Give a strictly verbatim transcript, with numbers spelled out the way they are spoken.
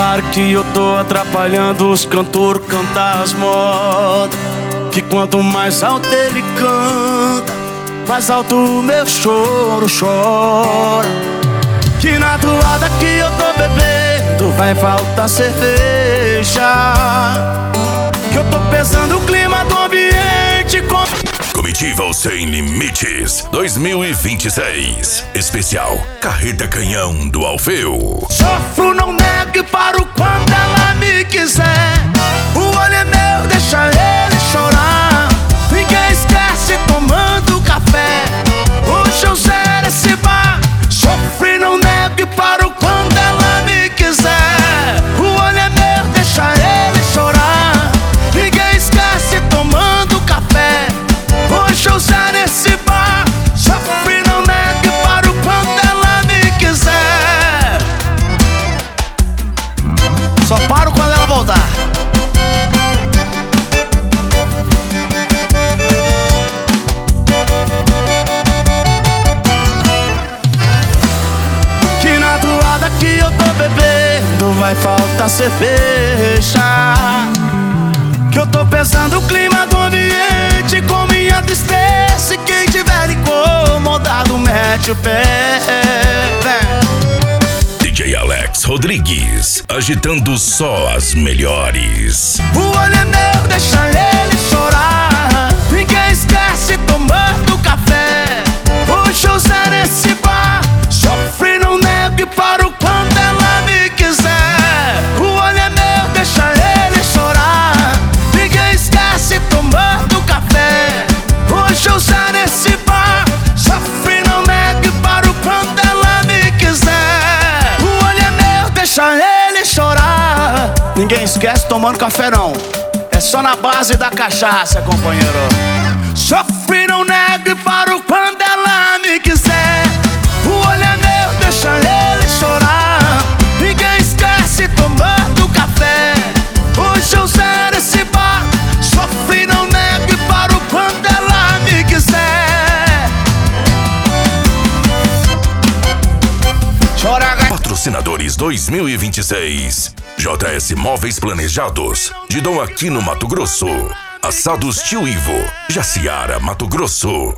Falaram que eu tô atrapalhando os cantores cantar as modas, que quanto mais alto ele canta, mais alto o meu choro chora. Que na toada que eu tô bebendo vai faltar cerveja, que eu tô pesando o clima do ambiente com... Comitiva Sem Limites dois mil e vinte e seis. Especial Carreta Canhão do Alfeu. Sofro, não nego e paro quando ela me quiser. O olho é meu, deixa ele chorar. Ninguém esquece tomando café. Hoje eu zero esse bar. Sofro, não nego e paro quando ela me quiser. O olho é meu, deixa ele chorar. Ninguém esquece tomando café. Hoje eu zero esse bar. Sofro, não nego e paro quando ela me quiser. Só paro quando ela voltar. Que na toada que eu tô bebendo vai faltar cerveja, que eu tô pesando o clima do ambiente com minha tristeza. E quem tiver incomodado mete o pé. D J Alex Rodrigues, agitando só as melhores. O olho é meu, deixa ele chorar. Ninguém esquece tomando café. Hoje eu zero esse bar. Sofre, não nego e paro quando ela me quiser. O olho é meu, deixa ele chorar. Ninguém esquece tomando café. Hoje eu zero esse bar. Sofre, não nego e paro quando ela me quiser. O olho é meu, deixa ele chorar. Ninguém esquece tomando café não, é só na base da cachaça, companheiro. Sofre, não nego e paro quando ela me quiser. O olho é meu, deixa ele chorar. Ninguém esquece tomando café. Hoje eu zero esse bar. Sofre, não nego e paro quando ela me quiser. Chora, gai- Patrocinadores dois mil e vinte e seis. J S Móveis Planejados, de Dom Aquino, Mato Grosso. Assados Tio Ivo, Jaciara, Mato Grosso.